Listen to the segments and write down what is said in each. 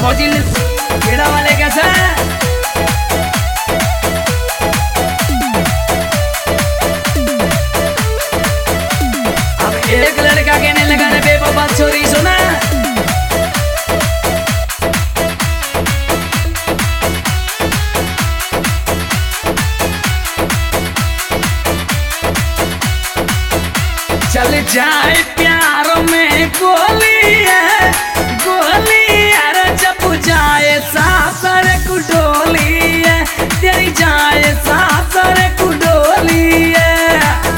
फौजी खेड़ा वाले कैसे अब एक लड़का कहने लगा रे बेवफा छोरी सुना चल जाए प्यार में गोली है गोली अरे जब जाए सासर कुडोली है तेरी जाए सासर कुडोली है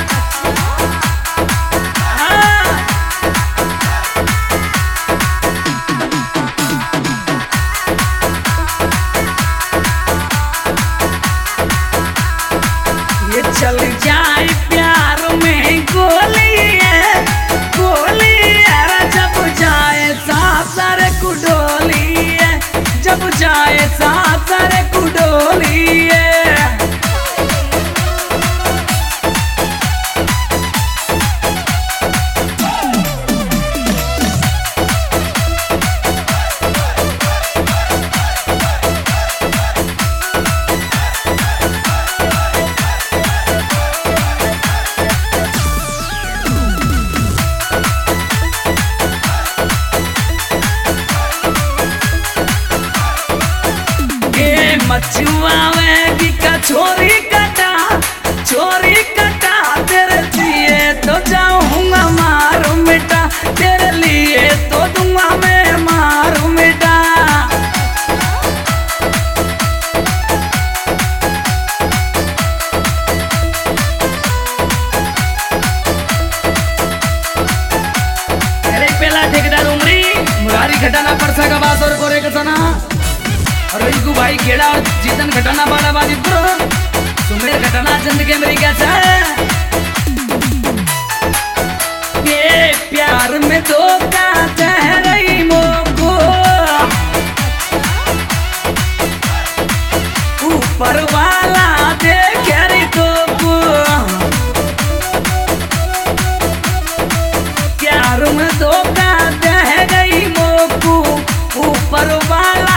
ये चल जाए प्यार में गोली जब जाए सासर कुडोली मचुआवेगी का छोरी कटा तेरे लिए तो जाऊंगा मारू मिटा तेरे लिए तो दूंगा मैं मारू मिटा अरे पहला ठेकेदार उमरी मुरारी घटाना परसा का बात और कोरे का सना रईकू भाई खेड़ा और जीतन घटाना बाड़ा बाजितपुर सुमेर घटाना चंद के मेरी कैसा ये प्यार में धोखा चाह रही मोको ऊपर वाला देख रही तो प्यार में धोखा चाह रही मोको ऊपर वाला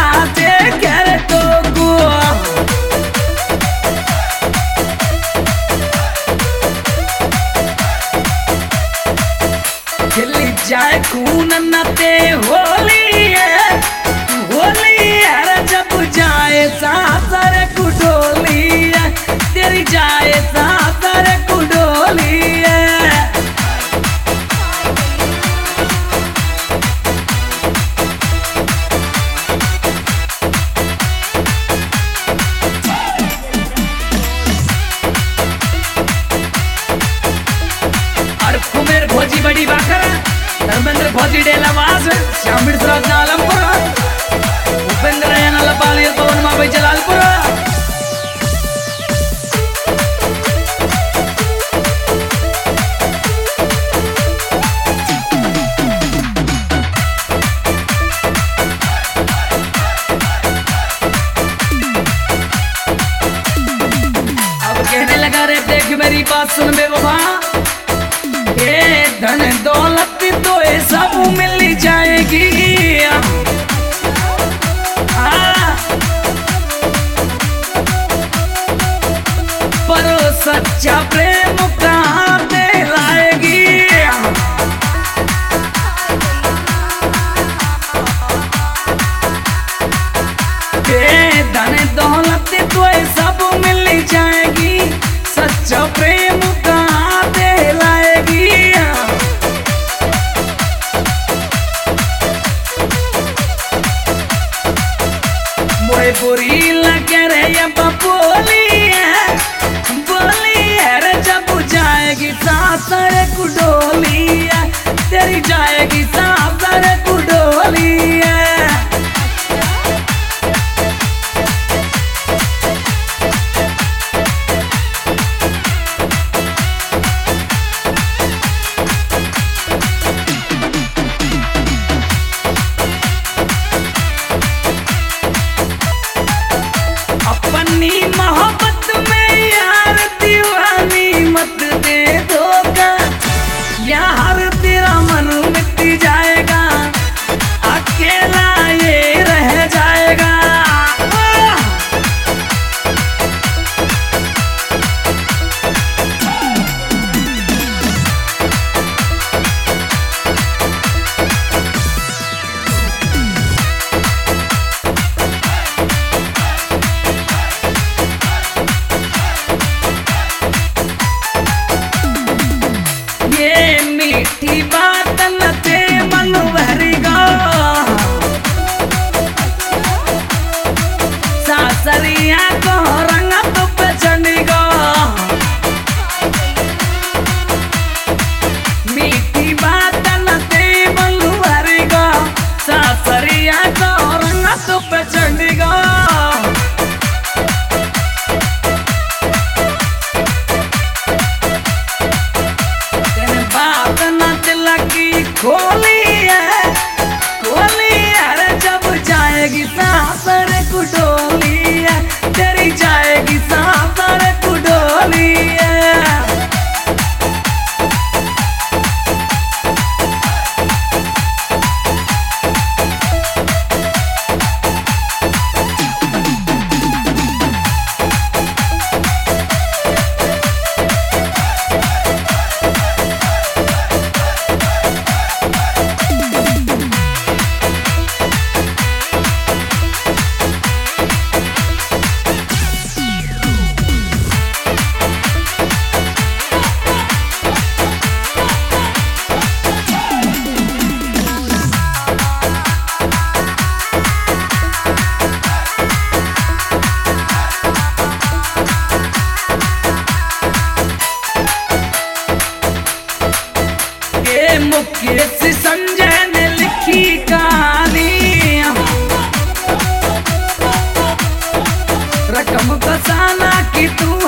जाए खून नते होली है जब जाए सासर कुडोली है तेरी जाए सासर कुडोली है और कुमेर भोजी बड़ी बाकर धर्मेंद्र फौजी डेलावास श्याम बिरसराज आलमपुर उपेंद्र नलपाली पवन माई जलालपुर अब कहने लगा रे देख मेरी बात सुन बेवफा ये धन दौलत तो ये सब मिल जाएगी पर सच्चा प्रेम कहाँ दिलाएगी ये धन दौलत तो ये सब मिल जाएगी सच्चा प्रेम कहाँ दिलाएगी बुरी लगे रे बोली है रे जब जाएगी सासर कुडोली है तेरी जाएगी सासर कुडोली है मोहब्बत में यार दीवानी मत दे धोखा यार तेरा मन मिट जाएगा अकेला सासर कुडोलिया, तेरी जाएगी सासर कुडोलिया। मुकेश संजय ने लिखी कहानी, रकम फसाना की तू